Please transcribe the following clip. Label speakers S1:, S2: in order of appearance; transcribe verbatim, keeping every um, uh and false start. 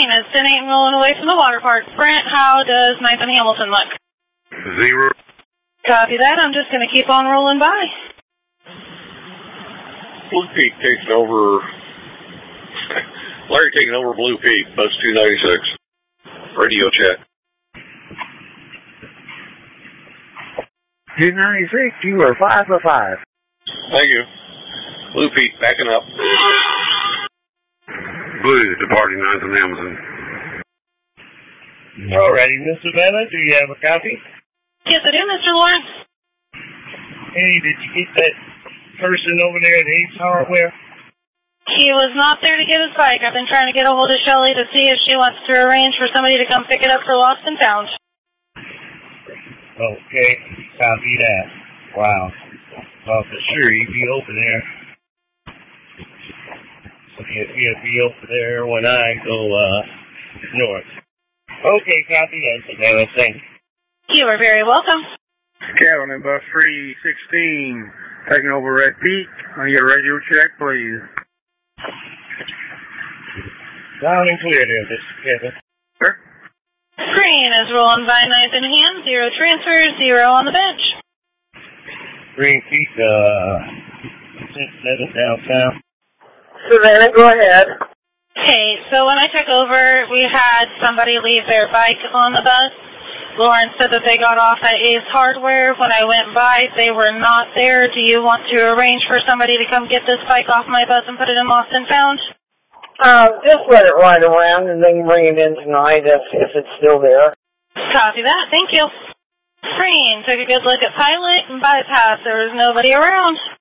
S1: Green is ten eight rolling away from the water park. Brent, how does ninth and Hamilton look?
S2: Zero.
S1: Copy that. I'm just going to keep on rolling by.
S2: Blue Peak taking over. Larry taking over Blue Peak, bus two ninety-six. Radio check.
S3: two ninety-six, you are five for five.
S2: Thank you. Blue Peak backing up. Blue departing ninth and Hamilton.
S4: Alrighty, Miss Savannah, do you have a copy?
S1: Yes, I do, Mister Lawrence.
S4: Hey, did you get that person over there at Ace Hardware?
S1: He was not there to get his bike. I've been trying to get a hold of Shelley to see if she wants to arrange for somebody to come pick it up for lost and found.
S4: Okay, copy that. Wow. Well, for sure, he'd be over there. He'd, he'd be over there when I go, uh, north. Okay, copy that, Savannah. Thanks.
S1: You are very welcome.
S3: Calvin at bus three sixteen, taking over Red Peak. I need a radio check, please.
S4: Loud and clear there, Mister Kevin.
S3: Sir?
S1: Green is rolling by ninth in hand. Zero transfer, zero on the bench.
S4: Green Peak, uh, seven downtown.
S5: Savannah, go ahead.
S1: Okay, so when I took over, we had somebody leave their bike on the bus. Lauren said that they got off at Ace Hardware. When I went by, they were not there. Do you want to arrange for somebody to come get this bike off my bus and put it in lost and found?
S5: Uh, just let it ride around and then bring it in tonight if, if it's still there.
S1: Copy that. Thank you. Green took a good look at Pilot and Bypass. There was nobody around.